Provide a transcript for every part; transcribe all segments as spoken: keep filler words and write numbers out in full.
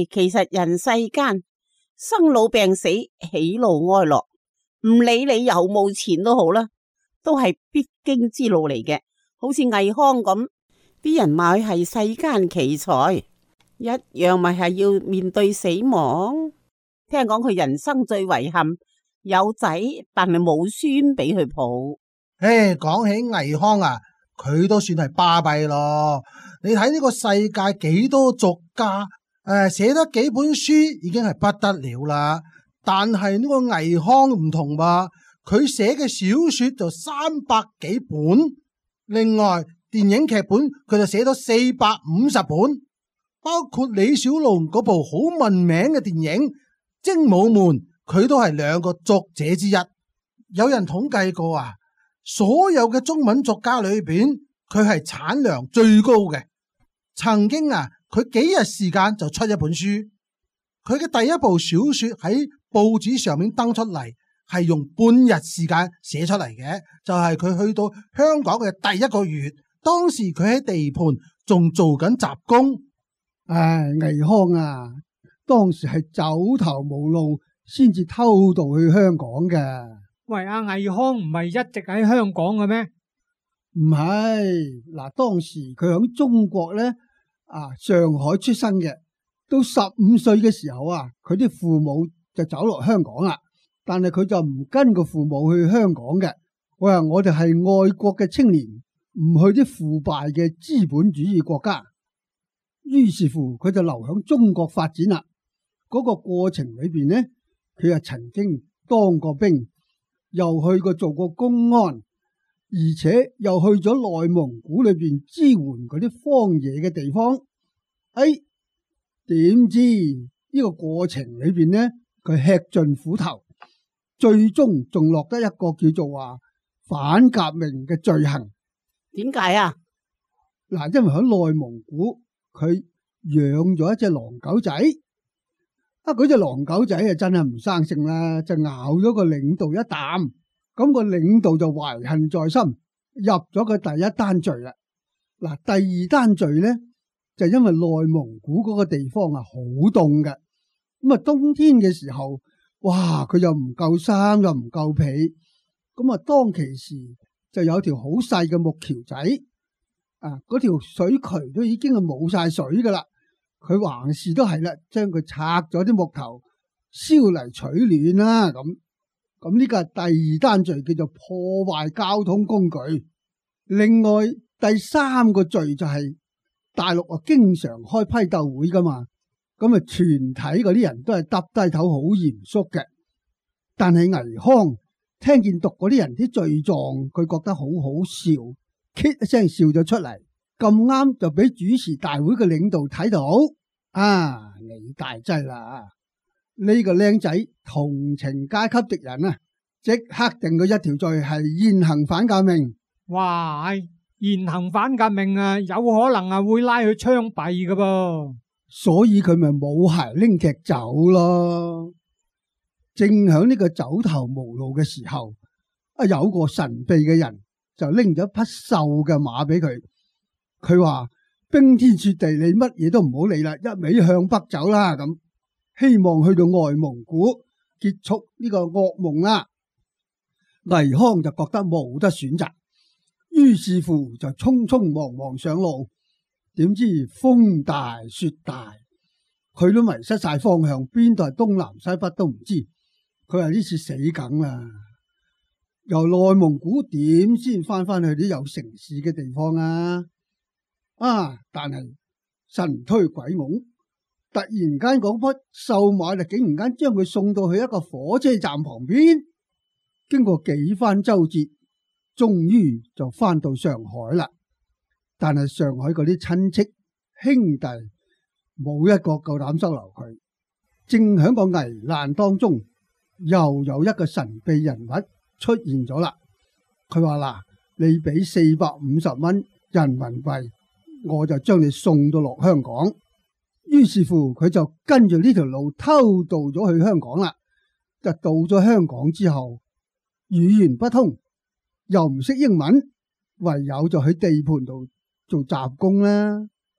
其實人世間生老病死、喜怒哀樂，唔理你有冇錢都好啦，都係必經之路嚟嘅。好似倪匡咁，啲人話佢係世間奇才，一樣咪係要面對死亡。聽講佢人生最遺憾有仔，但係冇孫俾佢抱。 誒，講起倪匡啊，佢都算係巴閉咯。你睇呢個世界幾多作家，誒，寫得幾本書已經係不得了啦。但係呢個倪匡唔同吧，佢寫嘅小說就三百幾本，另外電影劇本佢就寫咗四百五十本，包括李小龍嗰部好聞名嘅電影《精武門》，佢都係兩個作者之一。有人統計過啊，所有嘅中文作家裏邊，佢係產量最高嘅。曾經啊，佢幾日時間就出一本書。佢嘅第一部小說喺報紙上面登出嚟，係用半日時間寫出嚟嘅，就係佢去到香港嘅第一個月，當時佢喺地盤仲做緊雜工。 唉，倪匡啊，當時係走投無路先至偷渡去香港嘅。 喂，阿倪匡唔係一直喺香港嘅咩？ 唔係，嗱，當時佢響中國咧，啊，上海出生嘅。到十五歲嘅時候啊，佢啲父母就走落香港啦，但係佢就唔跟個父母去香港嘅。我話我哋係愛國嘅青年，唔去啲腐敗嘅資本主義國家。於是乎，佢就留響中國發展啦。嗰個過程裏邊呢，佢又曾經當過兵，又去過做過公安，而且又去咗內蒙古裏邊支援嗰啲荒野嘅地方。哎，點知呢個過程裏邊呢，佢吃盡苦頭，最終仲落得一個叫做話反革命嘅罪行。 點解啊？ 嗱，因為喺內蒙古佢養咗一隻狼狗仔，啊，嗰隻狼狗仔啊真係唔生性啦，就咬咗個領導一啖，咁個領導就懷恨在心，入咗佢第一單罪啦。嗱，第二單罪咧，就因為內蒙古嗰個地方啊好凍嘅，咁啊冬天嘅時候，哇佢又唔夠衫又唔夠被，咁啊當其時就有條好細嘅木橋仔，啊嗰條水渠都已經係冇晒水噶啦，佢橫事都係啦，將佢拆咗啲木頭燒嚟取暖啦，咁咁呢個係第二單罪，叫做破壞交通工具。另外第三個罪就係、是。大陸啊，經常開批鬥會噶嘛，咁啊，全體嗰啲人都係耷低頭，好嚴肅嘅。但係倪匡聽見讀嗰啲人啲罪狀，佢覺得好好笑，咳一聲笑咗出嚟。咁啱就俾主持大會嘅領導睇到，啊，你大劑啦！呢、這個靚仔同情階級敵人啊，即刻定佢一條罪係現行反革命。 哇！現行反革命啊，有可能啊會拉佢槍斃噶噃， 所以佢咪冇鞋拎劇走咯。正響呢個走投無路嘅時候，啊有個神秘嘅人就拎咗匹瘦嘅馬俾佢，佢話冰天雪地你乜嘢都唔好理啦，一味向北走啦，咁希望去到外蒙古結束呢個噩夢啦。倪匡就覺得冇得選擇。於是乎就匆匆忙忙上路，點知風大雪大，佢都迷失晒方向，邊度係東南西北都唔知。佢話呢次死梗啦！由內蒙古點先翻翻去啲有城市嘅地方啊？啊！但係神推鬼拱，突然間嗰匹瘦馬就竟然間將佢送到去一個火車站旁邊，經過幾番周折。終於就翻到上海啦，但係上海嗰啲親戚兄弟冇一個夠膽收留佢。正喺個危難當中，又有一個神秘人物出現咗啦。佢話嗱，你俾四百五十蚊人民幣，我就將你送到落香港。於是乎，佢就跟住呢條路偷渡咗去香港啦。就到咗香港之後，語言不通。又唔識英文，唯有就喺地盤度做雜工啦。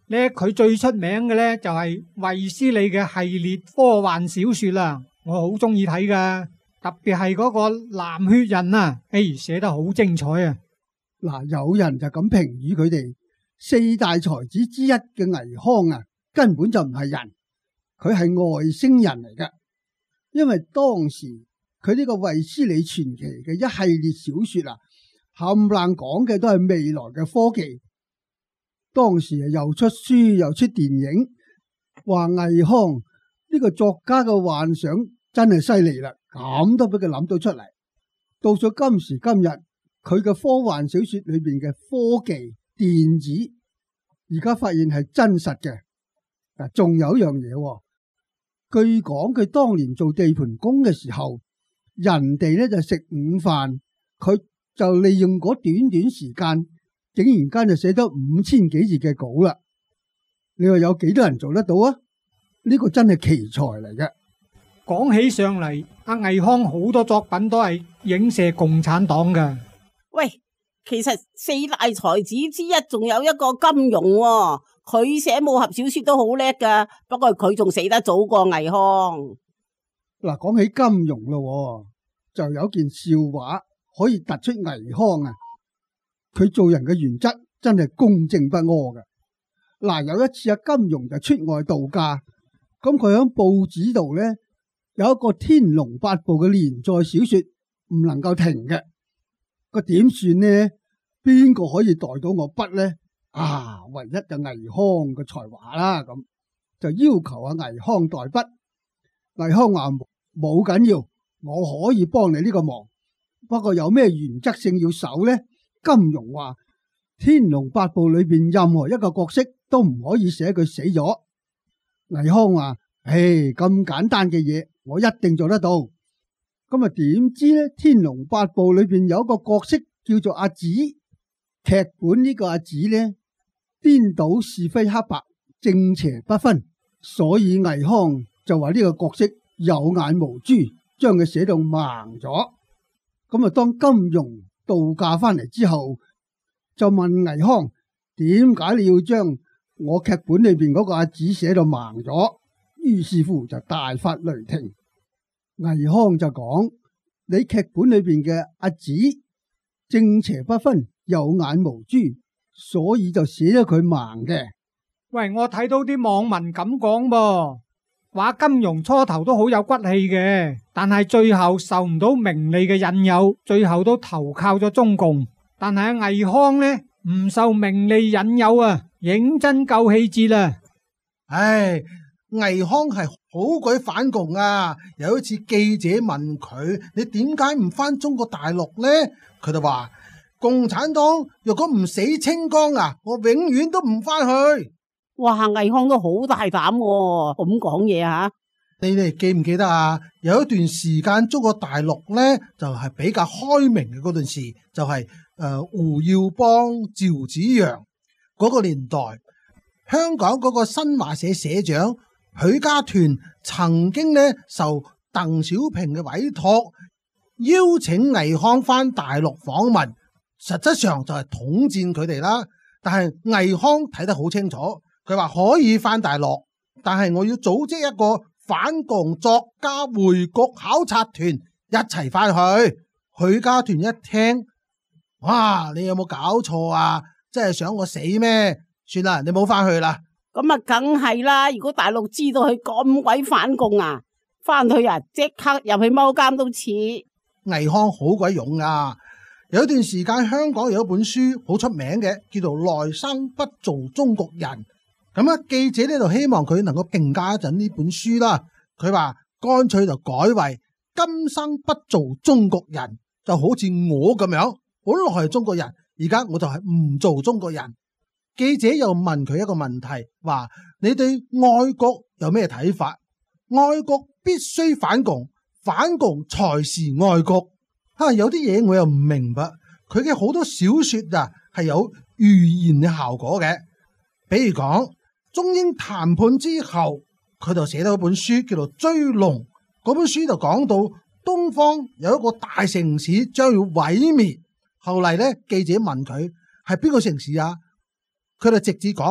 咧佢最出名嘅咧就係衛斯理嘅系列科幻小說啦，我好中意睇噶，特別係嗰個藍血人啊，誒寫得好精彩啊！ 嗱，有人就咁評語佢哋四大才子之一嘅倪匡啊，根本就唔係人，佢係外星人嚟嘅。因為當時佢呢個衛斯理傳奇嘅一系列小說啊，冚唪唥講嘅都係未來嘅科技。當時啊又出書又出電影，話倪匡呢個作家嘅幻想真係犀利啦，咁都俾佢諗到出嚟。到咗今時今日，佢嘅科幻小說裏邊嘅科技電子，而家發現係真實嘅。嗱，仲有一樣嘢喎，據講佢當年做地盤工嘅時候，人哋咧就食午飯，佢就利用嗰短短時間，竟然間就寫咗五千幾字嘅稿啦。你話有幾多人做得到啊？呢個真係奇才嚟嘅。 講起上嚟，阿倪匡好多作品都係影射共產黨嘅。 喂，其實四大才子之一仲有一個金庸喎，佢寫武俠小說都好叻噶，不過佢仲死得早過倪匡。 嗱，講起金庸咯，就有件笑話可以突出倪匡啊。佢做人嘅原則真係公正不阿嘅。嗱，有一次阿金庸就出外度假，咁佢喺報紙度咧有一個《天龍八部》嘅連載小說唔能夠停嘅，個點算呢？邊個可以代到我筆呢？啊，唯一就倪匡嘅才華啦，咁就要求阿倪匡代筆。倪匡話冇緊要，我可以幫你呢個忙，不過有咩原則性要守呢？金庸話《天龍八部》裏邊任何一個角色都唔可以寫佢死咗。倪匡話：唉，咁簡單嘅嘢，我一定做得到。咁啊，點知咧？《天龍八部》裏邊有一個角色叫做阿紫，劇本呢個阿紫咧顛倒是非黑白，正邪不分，所以倪匡就話呢個角色有眼無珠，將佢寫到盲咗。咁啊，當金庸度假翻嚟之後，就問倪匡：點解你要將我劇本裏邊嗰個阿紫寫到盲咗？於是乎就大發雷霆。倪匡就講：你劇本裏邊嘅阿紫正邪不分，有眼無珠，所以就寫咗佢盲嘅。 喂，我睇到啲網民咁講噃，話金庸初頭都好有骨氣嘅，但係最後受唔到名利嘅引誘，最後都投靠咗中共。但係阿倪匡呢，唔受名利引誘啊，認真夠氣節啦。 唉，倪匡係好鬼反共啊！有一次記者問佢：你點解唔返中國大陸呢？佢就話：共產黨若果唔死清光啊，我永遠都唔返去。 哇，倪匡都好大膽喎，咁講嘢吓。 你哋記唔記得啊？有一段時間中國大陸呢，就係、是、比較開明嘅嗰段時，就係、是、誒、呃、胡耀邦、趙紫陽嗰個年代，香港嗰個新華社社長許家屯曾經呢受鄧小平嘅委託，邀請倪匡返大陸訪問，實質上就係統戰佢哋啦。但係倪匡睇得好清楚，佢話可以返大陸，但係我要組織一個反共作家回國考察團一齊翻去。許家屯一聽，哇！你有冇搞錯啊？真係想我死咩？算啦，你冇翻去啦。 咁啊，梗係啦！如果大陸知道佢咁鬼反共啊，翻去啊即刻入去踎監都似。 倪匡好鬼勇啊！有一段時間香港有一本書好出名嘅，叫做《來生不做中國人》。咁啊，記者呢度希望佢能夠評價一陣呢本書啦。佢話乾脆就改為今生不做中國人，就好似我咁樣，本來係中國人，而家我就係唔做中國人。記者又問佢一個問題，話你對愛國有咩睇法？愛國必須反共，反共才是愛國。啊，有啲嘢我又唔明白，佢嘅好多小說啊係有預言嘅效果嘅，比如講。中英談判之後，佢就寫到一本書叫做《追龍》。嗰本書就講到東方有一個大城市將要毀滅。後嚟咧，記者問佢係邊個城市啊？佢就直接講就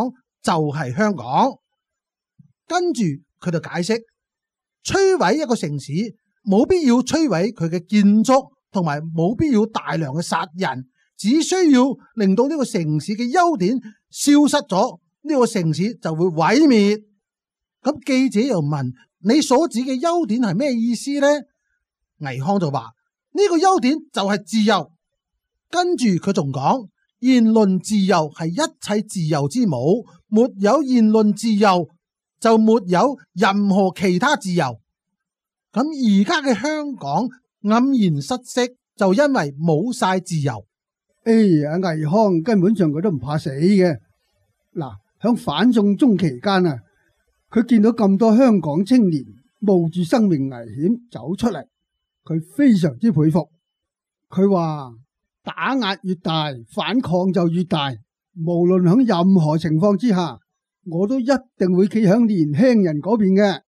就係香港。跟住佢就解釋，摧毀一個城市冇必要摧毀佢嘅建築，同埋冇必要大量嘅殺人，只需要令到呢個城市嘅優點消失咗，呢個城市就會毀滅。咁記者又問，你所指嘅優點係咩意思呢？倪匡就話呢個優點就係自由。跟住佢仲講，言論自由係一切自由之母，沒有言論自由就沒有任何其他自由。咁而家嘅香港黯然失色，就因為冇晒自由。 哎呀，倪匡根本上佢都唔怕死嘅。嗱，響反送中期間啊，佢見到咁多香港青年冒住生命危險走出嚟，佢非常之佩服。佢話打壓越大，反抗就越大。無論響任何情況之下，我都一定會企響年輕人嗰邊嘅。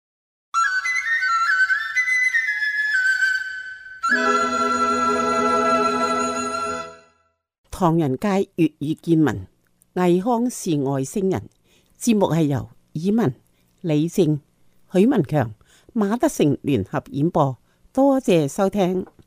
唐人街粵語見聞，倪匡是外星人。節目係由以文、李正、許文強、馬德成聯合演播，多謝收聽。